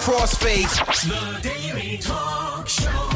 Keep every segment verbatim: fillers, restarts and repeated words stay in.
crossfade. The Daily Talk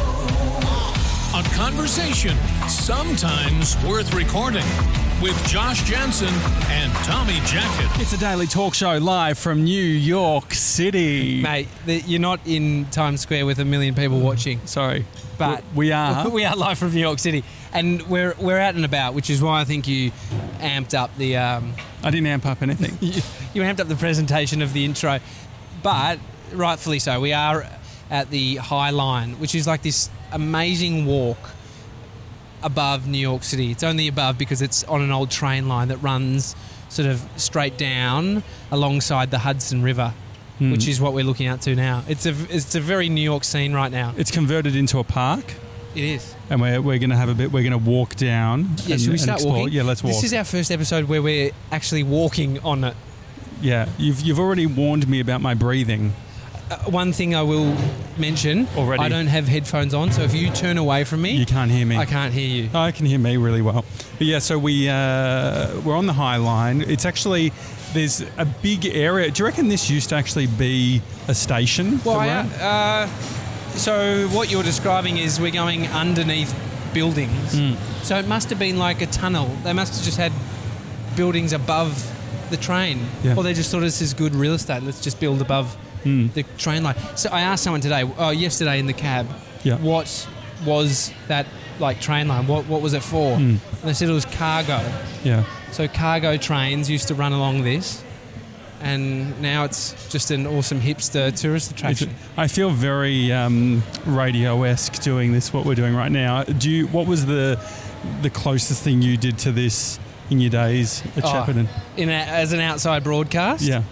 Show. A conversation sometimes worth recording with Josh Jansen and Tommy Jackett. It's a Daily Talk Show live from New York City. Mate, the, you're not in Times Square with a million people watching. Sorry. But we are. We are live from New York City. And we're we're out and about, which is why I think you amped up the... Um, I didn't amp up anything. you, you amped up the presentation of the intro. But, rightfully so, we are at the High Line, which is like this amazing walk above New York City. It's only above because it's on an old train line that runs sort of straight down alongside the Hudson River, mm. which is what we're looking at to now. It's a it's a very New York scene right now. It's converted into a park. It is. And we're we're going to have a bit. We're going to walk down. Yeah, and, should we start explore. walking? Yeah, let's walk. This is our first episode where we're actually walking on it. Yeah, you've you've already warned me about my breathing. Uh, one thing I will mention, Already. I don't have headphones on, so if you turn away from me... You can't hear me. I can't hear you. Oh, I can hear me really well. But yeah, so we, uh, we're on the High Line. It's actually, there's a big area. Do you reckon this used to actually be a station? Well, I, uh, so what you're describing is we're going underneath buildings. Mm. So it must have been like a tunnel. They must have just had buildings above the train. Yeah. Or they just thought this is good real estate. Let's just build above... Mm. the train line. So I asked someone today, oh, yesterday in the cab, yeah. what was that like train line? What what was it for? Mm. And they said it was cargo. Yeah. So cargo trains used to run along this, and now it's just an awesome hipster tourist attraction. It's, I feel very um, radio-esque doing this. What we're doing right now. Do you? What was the the closest thing you did to this in your days at oh, Shepparton? In a, as an outside broadcast? Yeah.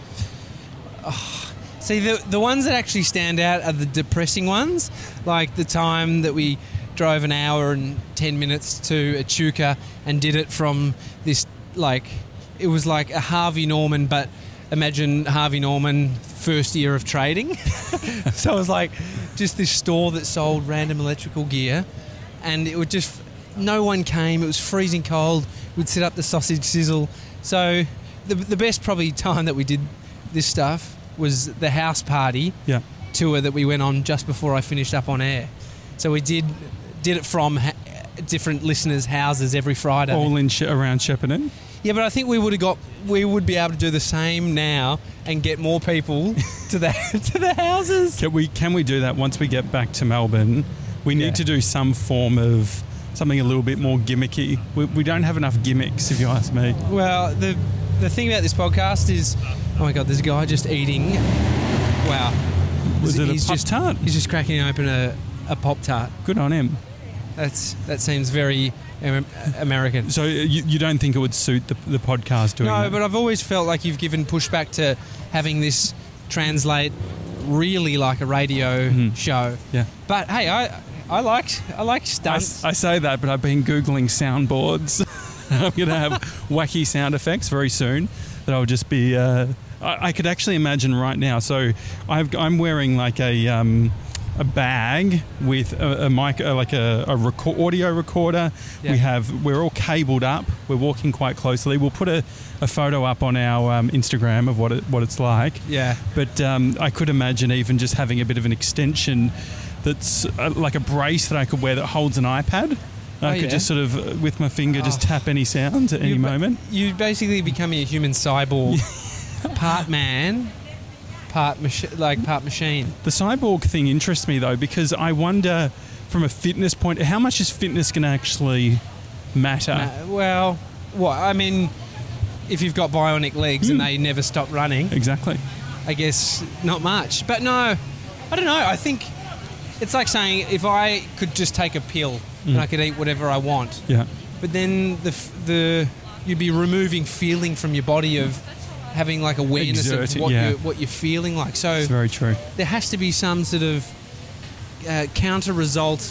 Oh. See, the the ones that actually stand out are the depressing ones, like the time that we drove an hour and ten minutes to Echuca and did it from this, like, it was like a Harvey Norman, but imagine Harvey Norman first year of trading. So it was like just this store that sold random electrical gear, and it would just, no one came, it was freezing cold, we'd set up the sausage sizzle. So the the best probably time that we did this stuff was the house party yeah. tour that we went on just before I finished up on air. So we did did it from ha- different listeners' houses every Friday. All in sh- around Shepparton? Yeah, but I think we would have got we would be able to do the same now and get more people to the to the houses. Can we can we do that once we get back to Melbourne? We need yeah. to do some form of something a little bit more gimmicky. We, we don't have enough gimmicks, if you ask me. Well, the the thing about this podcast is, oh my God, there's a guy just eating. Wow. Was it he's a Pop just, Tart? He's just cracking open a, a Pop Tart. Good on him. That's That seems very um, American. So you, you don't think it would suit the, the podcast doing no, that? But I've always felt like you've given pushback to having this translate really like a radio mm-hmm. show. Yeah. But hey, I I like I like stunts. I, I say that, but I've been Googling soundboards. I'm going to have wacky sound effects very soon that I'll just be... Uh, I, I could actually imagine right now. So I've, I'm wearing like a um, a bag with a, a mic, uh, like a, a record, audio recorder. Yeah. We have, we're all cabled up. We're walking quite closely. We'll put a, a photo up on our um, Instagram of what it, what it's like. Yeah. But um, I could imagine even just having a bit of an extension that's uh, like a brace that I could wear that holds an iPad. I oh, could yeah. just sort of, with my finger, just oh. tap any sound at any you, moment. You're basically becoming a human cyborg. Part man, part machi- like part machine. The cyborg thing interests me, though, because I wonder, from a fitness point, how much is fitness going to actually matter? Uh, well, what? I mean, if you've got bionic legs mm. and they never stop running. Exactly. I guess not much. But no, I don't know. I think it's like saying if I could just take a pill mm. and I could eat whatever I want. Yeah. But then the the you'd be removing feeling from your body of having like awareness Exert, of what yeah. you're what you're feeling like. So it's very true. There has to be some sort of uh, counter result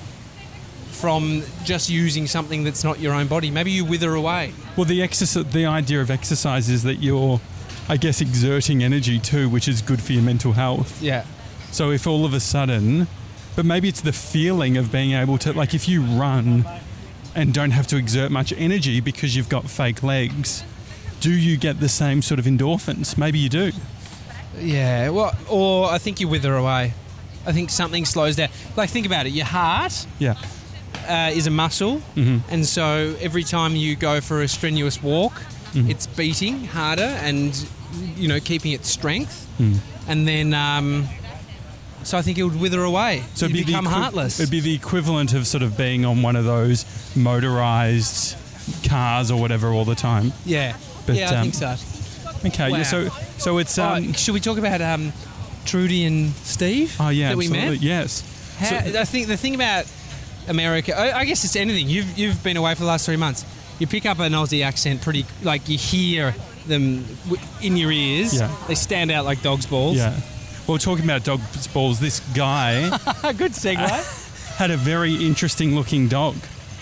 from just using something that's not your own body. Maybe you wither away. Well, the exercise, the idea of exercise is that you're, I guess, exerting energy too, which is good for your mental health. Yeah. So if all of a sudden, but maybe it's the feeling of being able to, like if you run and don't have to exert much energy because you've got fake legs, do you get the same sort of endorphins? Maybe you do. Yeah, well, or I think you wither away. I think something slows down. Like, think about it. Your heart Yeah. uh, is a muscle, Mhm. and so every time you go for a strenuous walk, Mhm. it's beating harder and, you know, keeping its strength. Mm. And then, um, so I think it would wither away. So it'd you be the become equi- heartless. It'd be the equivalent of sort of being on one of those motorized cars or whatever all the time. yeah, But, yeah, I um, think so. Okay, Wow. yeah, so so it's um, oh, should we talk about um, Trudy and Steve? oh yeah, that we absolutely, met. yes. How, So- I think the thing about America, I, I guess it's anything. You've you've been away for the last three months. You pick up an Aussie accent pretty, like you hear them w- in your ears. Yeah. They stand out like dog's balls. Yeah. Well, talking about dog's balls, this guy Good segue. had a very interesting looking dog.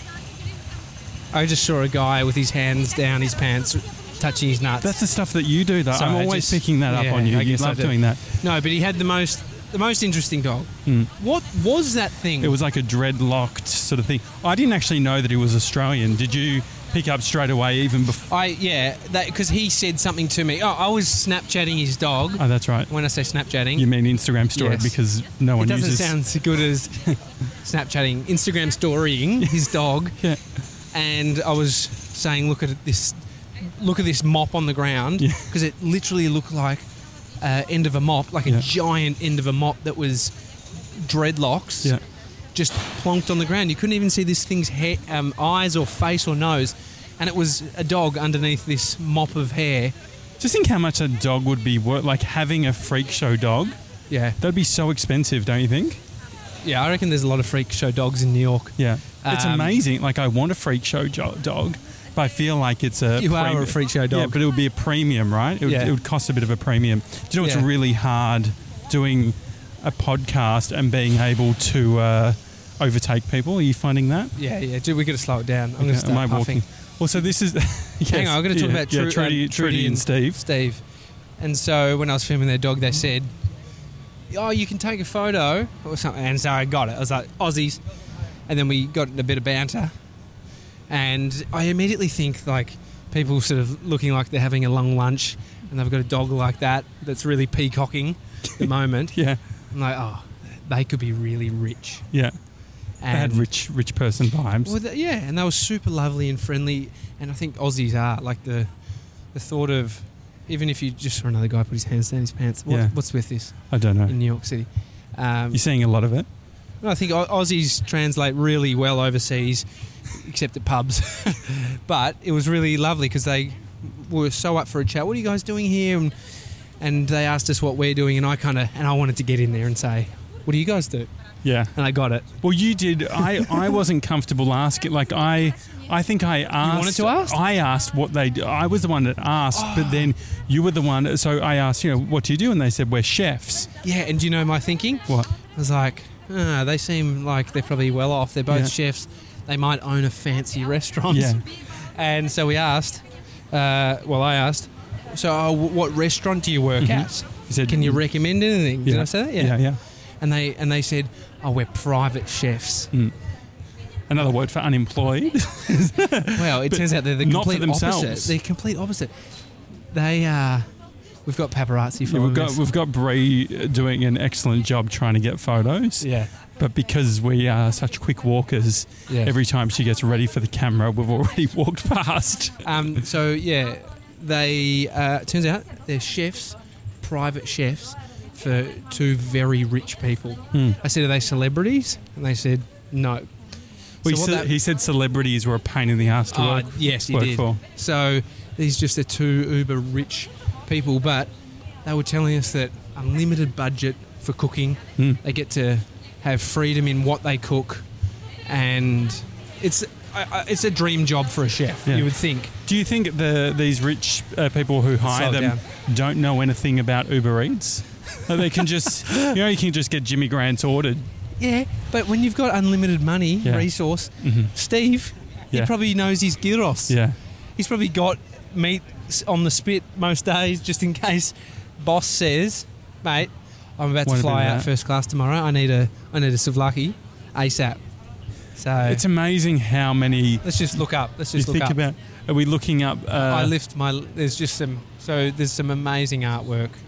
I just saw a guy with his hands down his pants, touching his nuts. That's the stuff that you do, though. So I'm I always just- picking that up yeah, on you. I You guess I love do. doing that. No, but he had the most the most interesting dog. Mm. What was that thing? It was like a dreadlocked sort of thing. I didn't actually know that he was Australian. Did you pick up straight away even before? I yeah, that because he said something to me. Oh, I was Snapchatting his dog. Oh, that's right. When I say Snapchatting, You mean Instagram story Yes. because no one it doesn't uses. sound so good as Snapchatting, Instagram storying his dog. Yeah. And I was saying, look at this, look at this mop on the ground, Yeah. because it literally looked like uh, end of a mop, like a Yeah. giant end of a mop that was dreadlocks, Yeah. just plonked on the ground. You couldn't even see this thing's he- um, eyes or face or nose, and it was a dog underneath this mop of hair. Just think how much a dog would be worth. Like having a freak show dog. Yeah, That'd be so expensive, don't you think? yeah. I reckon there's a lot of freak show dogs in New York. Yeah. It's Um, amazing. Like I want a freak show jo- dog, but I feel like it's a. You are premi- a freak show dog. Yeah, but it would be a premium, right? It would, Yeah. it would cost a bit of a premium. Do you know it's Yeah. really hard doing a podcast and being able to uh, overtake people? Are you finding that? Yeah, yeah. Dude, we got to slow it down. I'm going Okay, to start am I puffing. walking? Well, so this is. yes, Hang on, I've got to talk yeah, about yeah, Tru- Trudy, uh, Trudy and Steve. Steve. And so when I was filming their dog, they said, "Oh, you can take a photo or something." And so I got it. I was like, "Aussies," and then we got in a bit of banter. And I immediately think like people sort of looking like they're having a long lunch, and they've got a dog like that that's really peacocking at the moment. Yeah, I'm like, oh, they could be really rich. yeah. They And had rich, rich person vibes. Well, th- yeah, and they were super lovely and friendly, and I think Aussies are like the the thought of, even if you just saw another guy put his hands down his pants, what, Yeah. what's with this I don't know. in New York City? Um, You're seeing a lot of it. no, I think Au- Aussies translate really well overseas, except at pubs. But it was really lovely because they were so up for a chat. What are you guys doing here? And, and they asked us what we're doing, and I kind of and I wanted to get in there and say, what do you guys do? Yeah. And I got it. Well, you did. I, I wasn't comfortable asking. Like I, I think I asked. wanted to ask? I asked what they do. I was the one that asked, but then you were the one. So I asked, you know, what do you do? And they said we're chefs. Yeah, and do you know my thinking? What? I was like, ah, they seem like they're probably well off. They're both Yeah. chefs. They might own a fancy restaurant. Yeah. And so we asked, uh, well, I asked, so uh, w- what restaurant do you work Mhm. at? He said, Can you recommend anything? Did Yeah. I say that? Yeah, yeah. And they and they said, oh, we're private chefs. Mm. Another word for unemployed. Well, it But turns out they're the not for complete themselves. opposite. They're complete opposite. They, uh, we've got paparazzi Yeah, following we've got us. we've got Bree doing an excellent job trying to get photos. Yeah. But because we are such quick walkers, Yeah. every time she gets ready for the camera, we've already walked past. Um, so yeah, they uh, it turns out they're chefs, private chefs for two very rich people. Hmm. I said, are they celebrities? And they said no. Well, So what he, said, that- he said celebrities were a pain in the ass to Oh, work. yes, he work did. for. So these just are two uber rich people, but they were telling us that unlimited budget for cooking. Hmm. They get to have freedom in what they cook, and it's I, I, it's a dream job for a chef. Yeah. You would think. Do you think the these rich uh, people who hire slow them don't know anything about Uber Eats? Like they can just, you know, you can just get Jimmy Grant's ordered. Yeah, but when you've got unlimited money, Yeah. resource, Mhm. Steve, Yeah. he probably knows his gyros. Yeah. He's probably got meat s- on the spit most days, just in case boss says, "Mate, I'm about to Want a fly bit of out that?" first class tomorrow. I need a, I need a souvlaki, ASAP." So It's amazing how many let's just look up. Let's you just look think up. about. Are we looking up? Uh, I lift my. There's just some. So there's some amazing artwork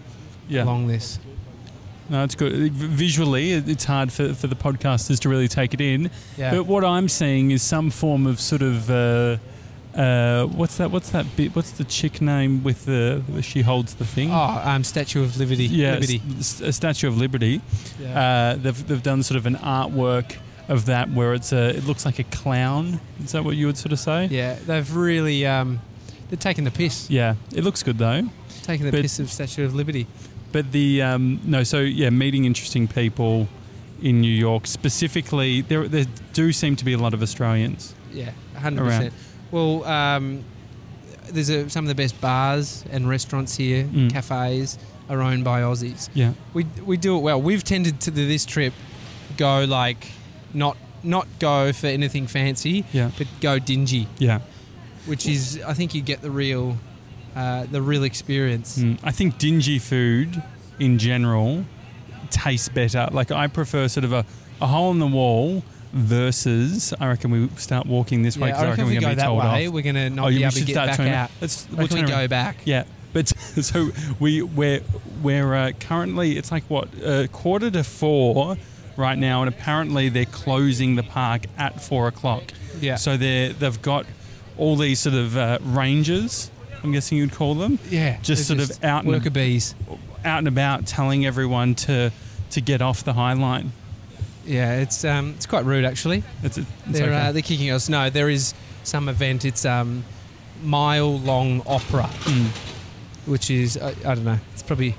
Yeah. along this. No, it's good. Visually, it- it's hard for, for the podcasters to really take it in. Yeah. But what I'm seeing is some form of sort of uh, uh, what's that? What's that bit? What's the chick name with the she holds the thing? Oh, um, Statue of Liberty. yeah, Liberty. s- a Statue of Liberty. Yeah. Uh, they've they've done sort of an artwork of that where it's a it looks like a clown. Is that what you would sort of say? yeah, they've really um, they're taking the piss, Yeah, it looks good though. taking the But- piss of Statue of Liberty. But the um, no, so yeah, meeting interesting people in New York specifically. There there do seem to be a lot of Australians. Yeah, one hundred percent. Well, um, there's a, some of the best bars and restaurants here, Mm. cafes, are owned by Aussies. Yeah, We we do it well. We've tended to this trip go like not not go for anything fancy, yeah, but go dingy, yeah. which is I think you get the real uh, the real experience. Mm. I think dingy food in general tastes better. Like I prefer sort of a, a hole in the wall versus I reckon we start walking this way Yeah, because I reckon if we we're go going to be that told way, off. we're gonna not Oh, be we able to should get start back turning- out. Let's, I we'll reckon we turn go around. back. Yeah, but so we we're we're uh, currently it's like what uh, quarter to four right now, and apparently they're closing the park at four o'clock. Yeah. So they they've got all these sort of uh, rangers. I'm guessing you'd call them. Yeah, Just they're sort of out and- worker bees. Out and about, telling everyone to to get off the High Line. Yeah, it's um, it's quite rude actually. It's, it's They're okay. uh, they're kicking us. No, there is some event. It's um, mile long opera, Mm. which is I, I don't know. It's probably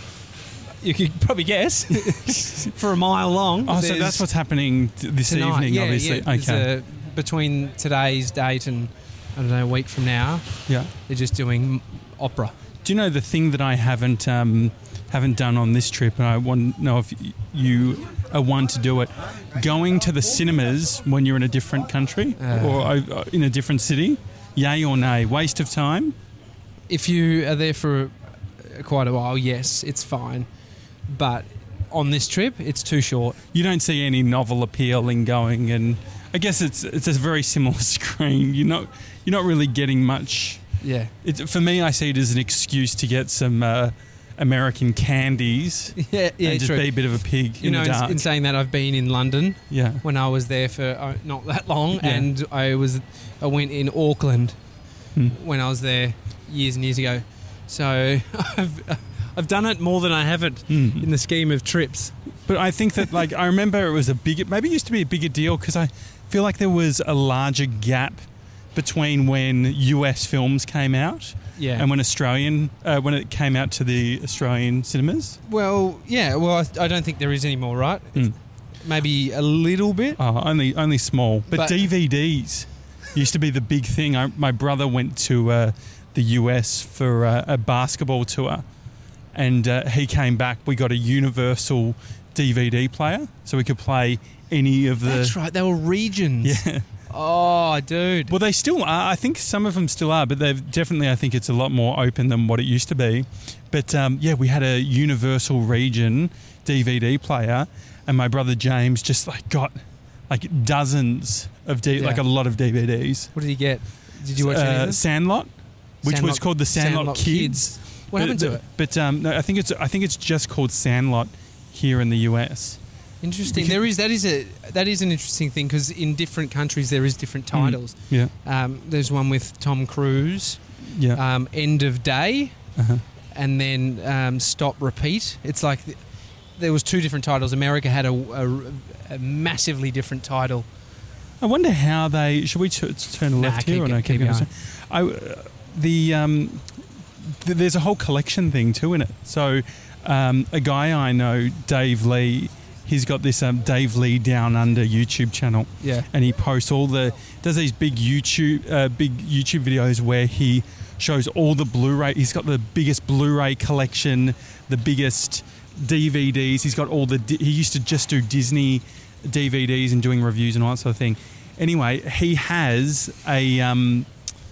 you could probably guess for a mile long. Oh, so There's that's what's happening t- this tonight. evening, Yeah, obviously. yeah, there's okay. a- between today's date and I don't know a week from now, yeah. they're just doing opera. Do you know the thing that I haven't um, haven't done on this trip, and I want to know if y- you are one to do it? Going to the cinemas when you're in a different country Uh. or uh, in a different city, yay or nay? Waste of time? If you are there for uh, quite a while, yes, it's fine. But on this trip, it's too short. You don't see any novel appeal in going, and I guess it's it's a very similar screen. You're not you're not really getting much. Yeah. It's, for me, I see it as an excuse to get some uh, American candies Yeah, yeah, and just true. be a bit of a pig You in know, the in, dark. in saying that, I've been in London yeah. when I was there for uh, not that long, Yeah. and I was I went in Auckland Hmm. when I was there years and years ago. So I've I've done it more than I haven't Mm. in the scheme of trips. But I think that, like, I remember it was a bigger, maybe it used to be a bigger deal because I feel like there was a larger gap between when U S films came out Yeah. and when Australian, uh, when it came out to the Australian cinemas. well, yeah. Well, I, I don't think there is anymore, right? Mm. Maybe a little bit. Oh, only only small. But, But- D V Ds used to be the big thing. I, my brother went to uh, the U S for uh, a basketball tour, and uh, he came back. We got a universal D V D player, so we could play any of the. That's right. They were regions. Yeah. Oh, dude. Well, they still are. I think some of them still are, but they've definitely. I think it's a lot more open than what it used to be. But um, yeah, we had a universal region D V D player, and my brother James just like got like dozens of D- Yeah. like a lot of D V Ds. What did you get? Did you watch any of Uh, them? Sandlot, which was Sandlot- called the Sandlot, Sandlot Kids. What But- happened to but- it? But um, no, I think it's I think it's just called Sandlot here in the U S. Interesting. Because- There is that is a that is an interesting thing because in different countries there is different titles. Yeah, Um, there's one with Tom Cruise, yeah. um, End of Day, Uh-huh. and then um, Stop Repeat. It's like th- there was two different titles. America had a, a, a massively different title. I wonder how they. Should we t- turn Nah, left keep here or go- no? keep going. going. I, uh, the um, th- there's a whole collection thing too in it. So um, a guy I know, Dave Lee, he's got this um, Dave Lee Down Under YouTube channel, Yeah. and he posts all the does these big YouTube uh, big YouTube videos where he shows all the Blu-ray. He's got the biggest Blu-ray collection, the biggest D V Ds. He's got all the. Di- he used to just do Disney D V Ds and doing reviews and all that sort of thing. Anyway, he has a um,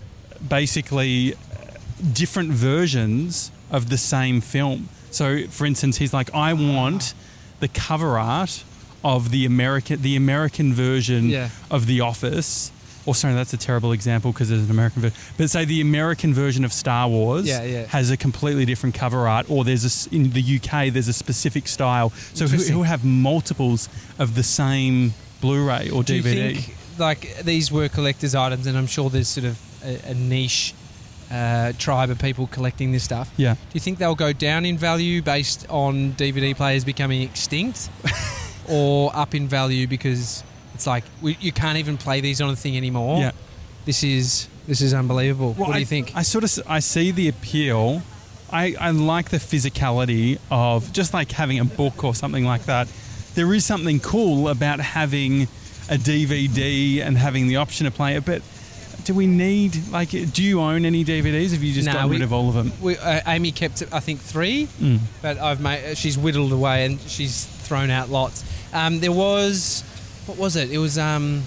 basically different versions of the same film. So, for instance, he's like, I want the cover art of the American the American version Yeah. of The Office, or sorry, that's a terrible example because there's an American version. But say the American version of Star Wars Yeah, yeah. has a completely different cover art, or there's a s in the U K there's a specific style. So who, Interesting. who have multiples of the same Blu-ray or Do D V D. you think like these were collector's items, and I'm sure there's sort of a, a niche uh, tribe of people collecting this stuff? Yeah. Do you think they'll go down in value based on D V D players becoming extinct, or up in value because it's like we, you can't even play these on the thing anymore? Yeah. This is this is unbelievable. Well, what do I, you think? I sort of s- I see the appeal. I, I like the physicality of just like having a book or something like that. There is something cool about having a D V D and having the option to play it, but do we need, like, do you own any D V Ds? Have you just Nah, gotten we- rid of all of them? We, uh, Amy kept, I think, three, Mm. but I've made, she's whittled away and she's thrown out lots. Um, there was, what was it? It was, um,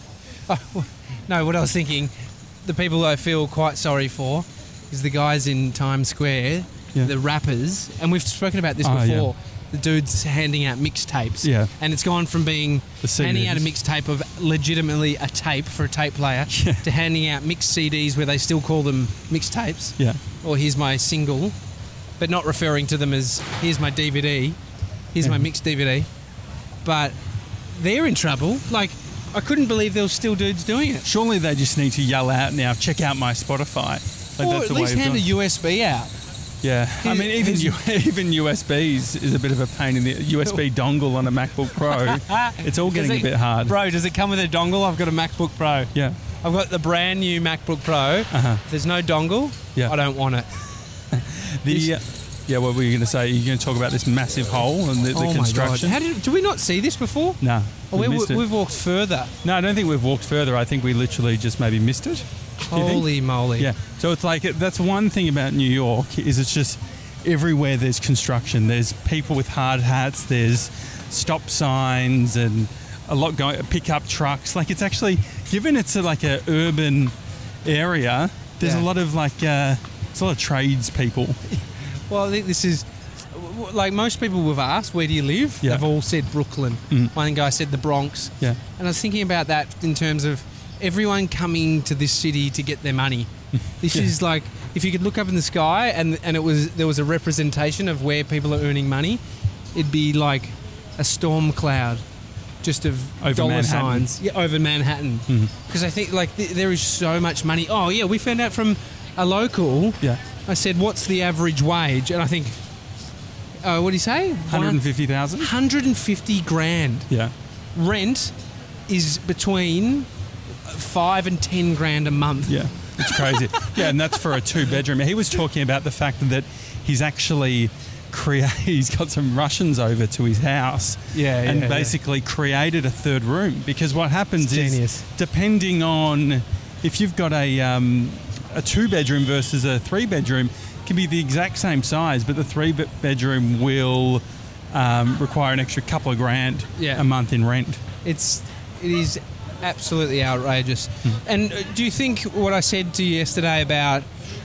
oh, no, what I was thinking, the people I feel quite sorry for is the guys in Times Square, Yeah. the rappers, and we've spoken about this Oh, yeah. before. The dudes handing out mixtapes, Yeah. and it's gone from being The C Ds. handing out a mixtape of legitimately a tape for a tape player Yeah. to handing out mixed C Ds where they still call them mixtapes, Yeah. or here's my single, but not referring to them as here's my D V D, here's my Yeah. mixed D V D. But they're in trouble. Like, I couldn't believe there were still dudes doing it. Surely they just need to yell out now, check out my Spotify. Like, Or that's at the way least of hand a doing it. U S B out. Yeah, I Who- mean, even who's- U, even U S Bs is a bit of a pain in the U S B dongle on a MacBook Pro. It's all getting Does a it- bit hard. Bro, does it come with a dongle? I've got a MacBook Pro. Yeah, I've got the brand new MacBook Pro. Uh-huh. If there's no dongle, Yeah. I don't want it. the uh, yeah. What were you going to say? You're going to talk about this massive hole and the, the oh construction? my God. How did, did we not see this before? No, Oh, we we, missed it. we've walked further. No, I don't think we've walked further. I think we literally just maybe missed it. Do you think? Holy moly. Yeah. So it's like that's one thing about New York is it's just everywhere there's construction. There's people with hard hats. There's stop signs and a lot going. Pickup trucks. Like it's actually given it's a, like a urban area. There's Yeah. a lot of like uh, it's a lot of trades people. Well, I think this is like most people we've asked, where do you live? Yeah. They've all said Brooklyn. Mm. One guy said the Bronx. Yeah. And I was thinking about that in terms of everyone coming to this city to get their money. This Yeah. is like if you could look up in the sky and and it was there was a representation of where people are earning money, it'd be like a storm cloud, just of Over dollar Manhattan. signs. Yeah, over Manhattan. Mhm. Because I think like th- there is so much money. Oh yeah, we found out from a local. Yeah. I said, "What's the average wage?" And I think, uh, what do you say? one hundred fifty thousand. one hundred fifty grand. Yeah. Rent is between five and ten grand a month. Yeah, it's crazy. Yeah, and that's for a two-bedroom. He was talking about the fact that he's actually create. He's got some Russians over to his house, Yeah, and yeah, basically created a third room. Because what happens It's is, genius. depending on if you've got a um, a two-bedroom versus a three-bedroom, can be the exact same size, but the three-bedroom will um, require an extra couple of grand Yeah. a month in rent. It's it is absolutely outrageous. And uh, do you think what I said to you yesterday about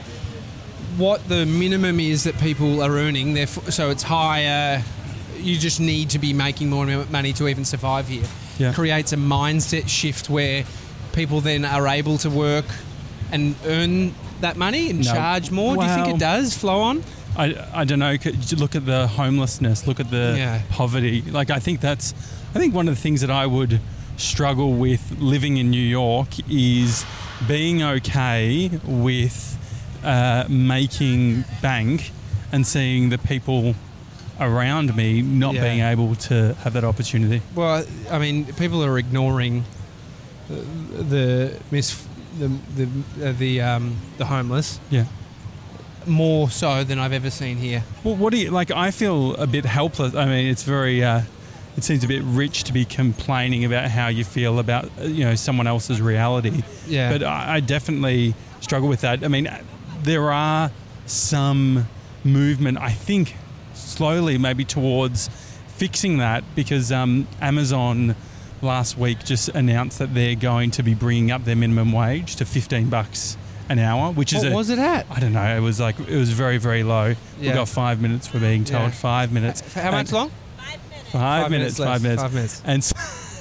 what the minimum is that people are earning, therefore, so it's higher, you just need to be making more money to even survive here, Yeah. creates a mindset shift where people then are able to work and earn that money and No. charge more? Do you think Well- it does flow on? I, I don't know. Could you look at the homelessness. Look at the Yeah. poverty. Like I think that's. I think one of the things that I would struggle with living in New York is being okay with uh, making bank and seeing the people around me not Yeah. being able to have that opportunity. Well, I mean, people are ignoring uh, the mis the the uh, the um, the homeless Yeah. more so than I've ever seen here. Well, what do you like? I feel a bit helpless. I mean, it's very. Uh, it seems a bit rich to be complaining about how you feel about uh, you know someone else's reality. Yeah. But I, I definitely struggle with that. I mean, there are some movement. I think slowly, maybe towards fixing that because um, Amazon last week just announced that they're going to be bringing up their minimum wage to fifteen bucks an hour, which is What a, was it at? I don't know. It was like it was very very low. We Yeah. got five minutes. We're being told Yeah. five minutes. For how much And- long? Five, minutes. left. Five minutes. Five minutes. And so,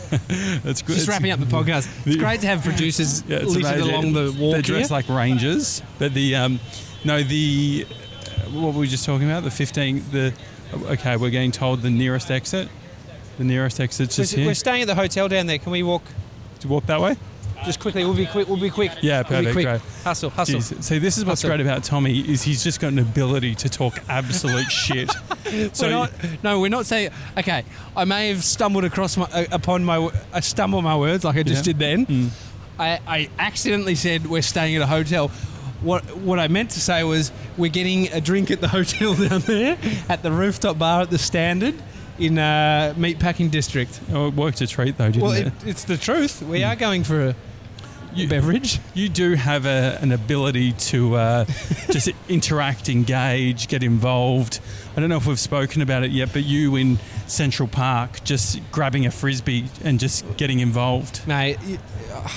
That's good. Just wrapping up the podcast. It's great to have producers Yeah, it's littered amazing. along the walk They're dressed here. like rangers, but the um, no the uh, what were we just talking about? The fifteen. The okay, we're getting told the nearest exit. The nearest exit's just We're, here. we're staying at the hotel down there. Can we walk To walk that way. just quickly? We'll be quick. We'll be quick. Yeah, We'll be perfect, quick. great. Hustle, hustle. Jeez. See, this is what's Hustle. great about Tommy is he's just got an ability to talk absolute shit. So we're not, no, we're not saying. Okay, I may have stumbled across my uh, upon my. I stumbled my words like I just Yeah. did then. Mm. I, I accidentally said we're staying at a hotel. What what I meant to say was we're getting a drink at the hotel down there at the rooftop bar at the Standard in uh, Meatpacking District. Oh, it worked a treat though, didn't Well, it? it, it's the truth. We are going for a You- beverage. You do have a, an ability to uh, just interact, engage, get involved. I don't know if we've spoken about it yet, but you in Central Park just grabbing a frisbee and just getting involved. Mate, it- uh,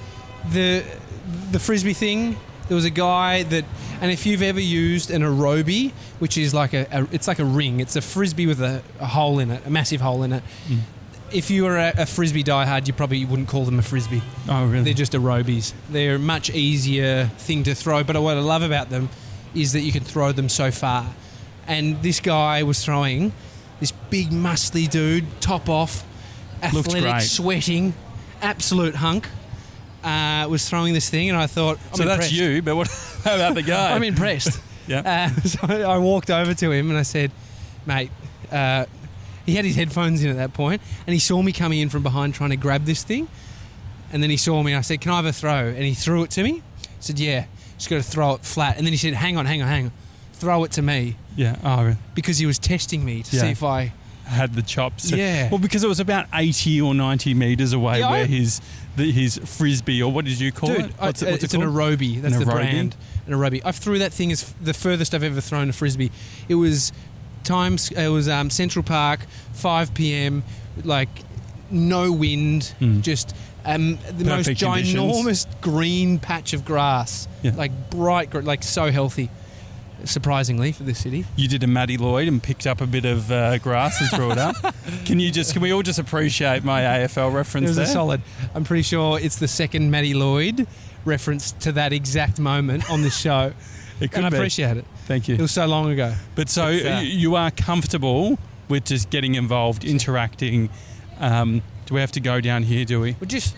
the the frisbee thing. There was a guy that, and if you've ever used an aerobie, which is like a, a it's like a ring. It's a frisbee with a, a hole in it, a massive hole in it. Mm. If you were a, a frisbee diehard, you probably wouldn't call them a frisbee. Oh, really? They're just aerobies. They're a much easier thing to throw. But what I love about them is that you can throw them so far. And this guy was throwing this big muscly dude, top off, Looked athletic, great. sweating, absolute hunk. Uh, was throwing this thing, and I thought, I'm so that's impressed. you, but what how about the guy? I'm impressed. Yeah. Uh, so I walked over to him and I said, mate, uh, he had his headphones in at that point, and he saw me coming in from behind trying to grab this thing. And then he saw me and I said, can I have a throw? And he threw it to me. I said, yeah, just got to throw it flat. And then he said, hang on, hang on, hang on. Throw it to me. Yeah. Oh, really? Because he was testing me to Yeah. see if I... Had the chops. Yeah. Well, because it was about eighty or ninety metres away Yeah, I- where his the, his frisbee, or what did you call Dude, it? I- What's it, what's it's it an called? aerobie. That's An the aerobie? brand. An aerobie. I threw that thing as f- the furthest I've ever thrown a frisbee. It was times. It was um, Central Park, five p.m. Like no wind, Mm. just um, the most Perfect conditions. ginormous green patch of grass. Yeah. Like bright, gr- like so healthy. Surprisingly for this city. You did a Matty Lloyd and picked up a bit of uh, grass and threw it up. Can you just? Can we all just appreciate my A F L It reference was there? a solid. I'm pretty sure it's the second Matty Lloyd reference to that exact moment on this show. It could And I be. appreciate it. Thank It you. was so long ago. But so It's, uh, y- you are comfortable with just getting involved, interacting. Um, do we have to go down here? Do we? We're just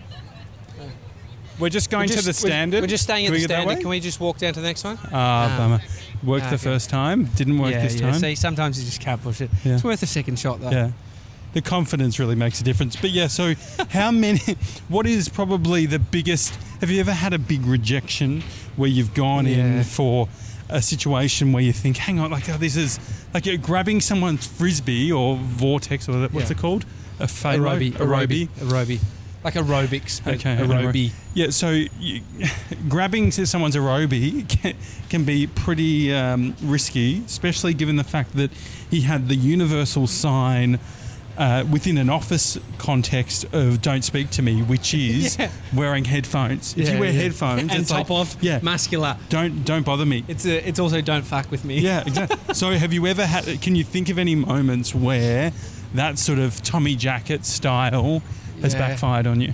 We're just going We're to the just- we're- Standard. We're just staying at Can the we get that Standard. way? Can we just walk down to the next one? Ah, Ah. bummer. Worked Ah, the okay. first time. Didn't work yeah, this yeah. time. See, sometimes you just can't push it. Yeah. It's worth a second shot, though. Yeah. The confidence really makes a difference. But yeah, so how many, what is probably the biggest, have you ever had a big rejection where you've gone Yeah. in for a situation where you think, hang on, like, oh, this is, like you're grabbing someone's frisbee or vortex or what's Yeah. it called? A pharaoh? Aerobie. Aerobie. Aerobie. Like aerobics, but Okay, aerobie. Yeah, so you, grabbing to someone's aerobie can, can be pretty um, risky, especially given the fact that he had the universal sign uh, within an office context of "Don't speak to me," which is Yeah. wearing headphones. If Yeah, you wear yeah. headphones and it's top like, off, yeah, muscular. don't don't bother me. It's a, it's also don't fuck with me. Yeah, exactly. So have you ever had? Can you think of any moments where that sort of Tommy Jacket style has Yeah. backfired on you?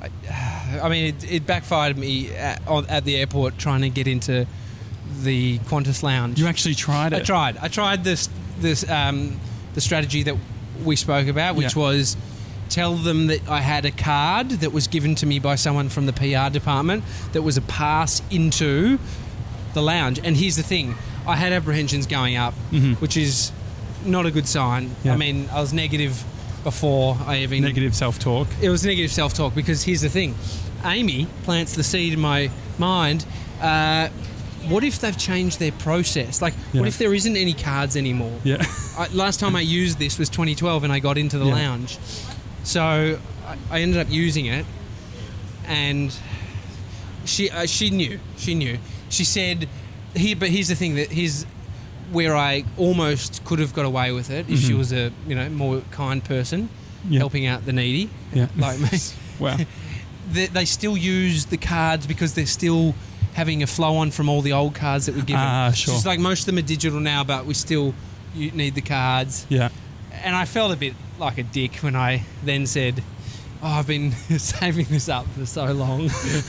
I mean, it, it backfired me at, on, at the airport trying to get into the Qantas lounge. You actually tried it. I tried. I tried this this um, the strategy that we spoke about, which Yeah. was tell them that I had a card that was given to me by someone from the P R department that was a pass into the lounge. And here's the thing: I had apprehensions going up, Mhm. which is not a good sign. Yeah. I mean, I was negative before I even Negative self-talk. it was negative self-talk because here's the thing. Amy plants the seed in my mind. Uh, what if they've changed their process? Like, Yeah. what if there isn't any cards anymore? Yeah. I, last time I used this was twenty twelve and I got into the Yeah. lounge. So I, I ended up using it and she uh, she knew. She knew. She said, here, but here's the thing that here's where I almost could have got away with it if she Mhm. was a, you know, more kind person Yeah. helping out the needy Yeah. like me. Wow. they, they still use the cards because they're still having a flow on from all the old cards that we give Ah, them. sure. It's like most of them are digital now, but we still you need the cards. Yeah. And I felt a bit like a dick when I then said, oh, I've been saving this up for so long.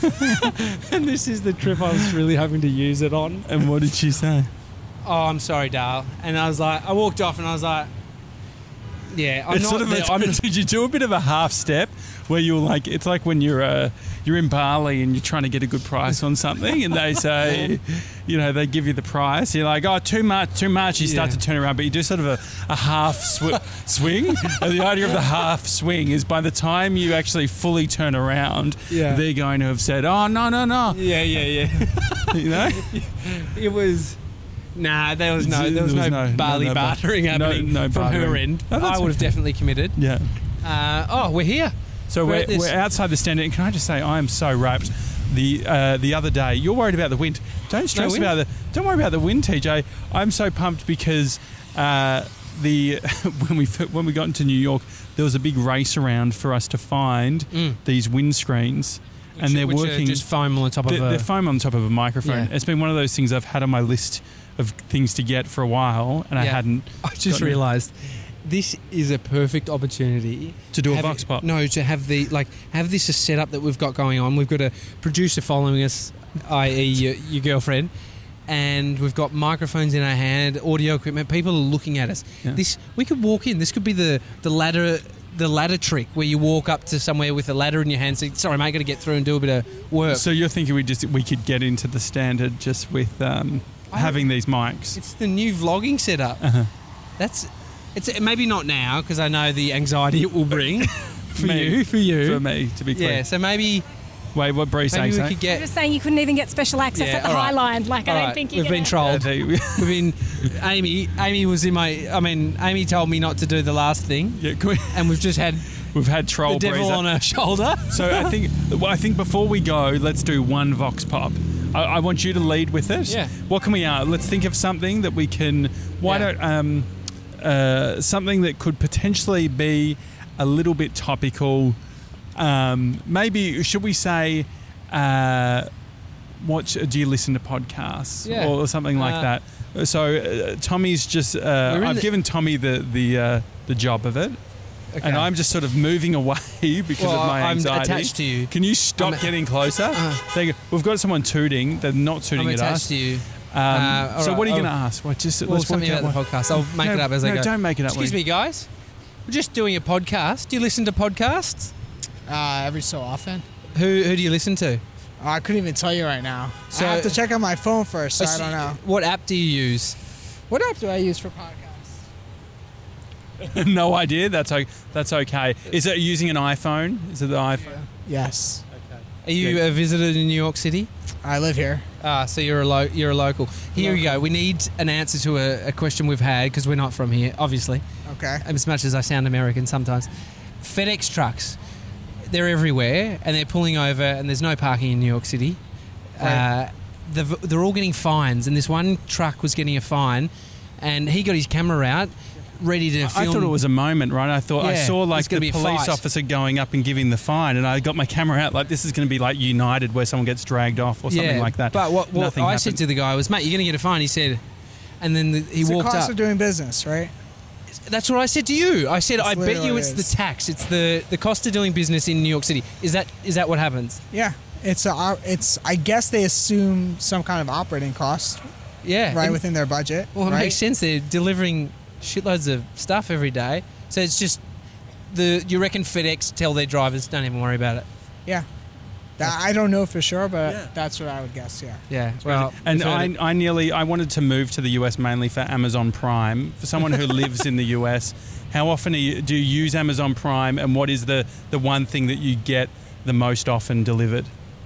And this is the trip I was really hoping to use it on. And what did she say? Oh, I'm sorry, Dale. And I was like, I walked off and I was like, yeah, I'm It's not... sort of the, a, I'm, did you do a bit of a half step where you're like, it's like when you're uh, you're in Bali and you're trying to get a good price on something and they say, you know, they give you the price. You're like, oh, too much, too much. You start Yeah. to turn around, but you do sort of a, a half sw- swing. And the idea of the half swing is by the time you actually fully turn around, Yeah. they're going to have said, oh, no, no, no. yeah, yeah, yeah. You know? It was... Nah, there was no, there was, There was no, no- barley no- no bar- bartering no- happening no from her bartering. end. Oh, that's I would have okay. definitely committed. Yeah. Uh, oh, we're here. So We're we're, at this- we're outside the stand, and can I just say I am so wrapped. The uh, the other day, you're worried about the wind. Don't stress wind? about the. Don't worry about the wind, T J. I'm so pumped because uh, the when we when we got into New York, there was a big race around for us to find Mm. these windscreens, and they're Which are working. just foam on the top of They're, a... they're foam on top of a microphone. Yeah. It's been one of those things I've had on my list of things to get for a while, and I Yeah. hadn't. I just gotten- realised this is a perfect opportunity To do a have- vox pop. No, to have the like have this a setup that we've got going on. We've got a producer following us, that is, your, your girlfriend, and we've got microphones in our hand, audio equipment. People are looking at us. Yeah. This we could walk in. This could be the the ladder. The ladder trick where you walk up to somewhere with a ladder in your hand. Say, sorry, mate, got to get through and do a bit of work. So you're thinking we just we could get into the standard just with um, I- having these mics? It's the new vlogging setup. Uh-huh. That's it's maybe not now because I know the anxiety it will bring for Me. you. For you. For me, to be clear. Yeah. So maybe Wait, what Bree saying? maybe we saying? could You're get. just saying you couldn't even get special access Yeah, at the all High right. Line. Like, I All don't right, think you're we've been gonna- Yeah, trolled. they- We've been. Amy. Amy was in my. I mean, Amy told me not to do the last thing, yeah, can we- and we've just had we've had troll the devil Breeze. on her shoulder. So I think well, I think before we go, let's do one vox pop. I, I want you to lead with it. Yeah. What can we? Uh, let's think of something that we can. Why Yeah. don't um, uh, something that could potentially be a little bit topical. Um, maybe should we say? Uh, watch. Do you listen to podcasts Yeah. or something like Uh, that? So uh, Tommy's just. Uh, We're in I've the- given Tommy the the uh, the job of it. Okay. And I'm just sort of moving away because Well, of my I'm anxiety. attached to you. Can you stop I'm- getting closer? Uh. Thank you. We've got someone tooting. They're not tooting I'm at attached us. to you. Um, Uh, all so right, what are you I'll- going to ask? What, just Well, let's something work about out the podcast. I'll make no, it up as I no, go. don't make it up. Excuse Wayne. me, guys. We're just doing a podcast. Do you listen to podcasts? Uh, every so often. Who Who do you listen to? Oh, I couldn't even tell you right now. So- I have to check on my phone first, so I don't know. What app do you use? What app do I use for podcasts? No idea. That's o- that's okay. Is it using an iPhone? Is it the iPhone? Yes. Are you Yeah. a visitor in New York City? I live here. Ah, so you're a lo- you're a local. Here we Local. go. We need an answer to a, a question we've had because we're not from here, obviously. Okay. As much as I sound American sometimes. FedEx trucks, they're everywhere and they're pulling over and there's no parking in New York City. Right. Uh, they've- they're all getting fines and this one truck was getting a fine and he got his camera out ready to I film. thought it was a moment, right? I thought I Yeah, saw it's like gonna the be a police fight. officer going up and giving the fine, and I got my camera out like this is going to be like United, where someone gets dragged off or something yeah, like that. But what, what Nothing I happened. said to the guy was, mate, you're going to get a fine. He said, and then the, he it's walked the cost up. of doing business, right? That's what I said to you. I said, That's I bet literally you what it's it the is. tax. It's the, the cost of doing business in New York City. Is that is that what happens? Yeah. It's a, it's. I guess they assume some kind of operating cost Yeah. right And- within their budget. Well, it right? makes sense. They're delivering shitloads of stuff every day. So it's just the you reckon FedEx tell their drivers, don't even worry about it. Yeah. That, I don't know for sure, but Yeah. that's what I would guess. Yeah. Yeah. Well, And we've heard I, it. I nearly, I wanted to move to the U S mainly for Amazon Prime. For someone who lives in the U S, how often are you, do you use Amazon Prime, and what is the, the one thing that you get the most often delivered?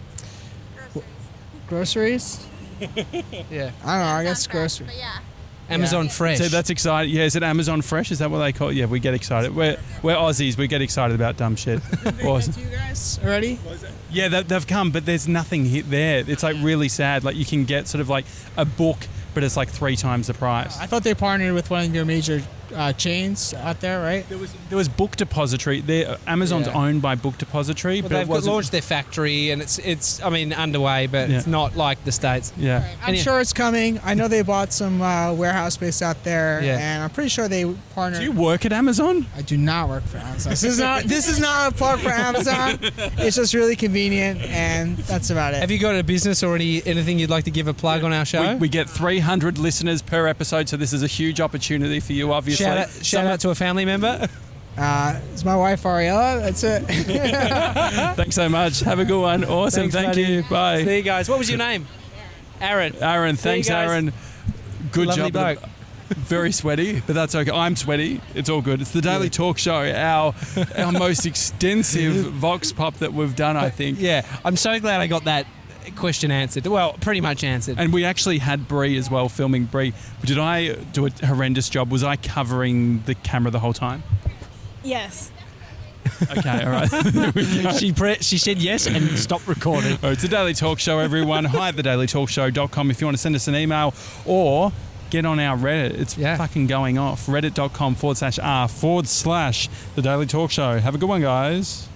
Groceries? yeah. I don't know. I guess groceries. But yeah. Amazon Fresh. So that's exciting. Yeah, is it Amazon Fresh? Is that what they call it? Yeah, we get excited. We're, we're Aussies. We get excited about dumb shit. Awesome. To you guys already? Yeah, they, they've come, but there's nothing hit there. It's like really sad. Like you can get sort of like a book but it's like three times the price. I thought they partnered with one of your major uh, chains out there, right? There was there was Book Depository. There, Amazon's Yeah. owned by Book Depository, Well, but it they've got- wasn't. launched their factory, and it's it's I mean underway, but Yeah. it's not like the States. Yeah. I'm And yeah. sure it's coming. I know they bought some uh, warehouse space out there, Yeah. and I'm pretty sure they partnered. Do you work at Amazon? I do not work for Amazon. This is not. This is not a plug for Amazon. It's just really convenient, and that's about it. Have you got a business or any anything you'd like to give a plug on our show? We, we get three hundred listeners per episode, so this is a huge opportunity for you, obviously. shout out, shout Some- out to a family member. Uh, it's my wife Ariella. That's it. Thanks so much. Have a good one. Awesome. Thanks, Thank buddy. you. Bye. See you guys. What was your name? Aaron. Aaron, See you thanks, guys. Aaron. Good Lovely job. bloke. Very sweaty, but that's okay. I'm sweaty. It's all good. It's the Daily Talk Show, our our most extensive Vox Pop that we've done, I think. Yeah, I'm so glad I got that question answered. Well, pretty much answered. And we actually had Bree as well, filming Bree. Did I do a horrendous job? Was I covering the camera the whole time? Yes. Okay, all right. There we go. she pre- she said yes and stopped recording. Oh, it's the Daily Talk Show, everyone. Hi at the daily talk show dot com if you want to send us an email or get on our Reddit. It's Yeah. fucking going off. Reddit.com forward slash R forward slash the Daily Talk Show. Have a good one, guys.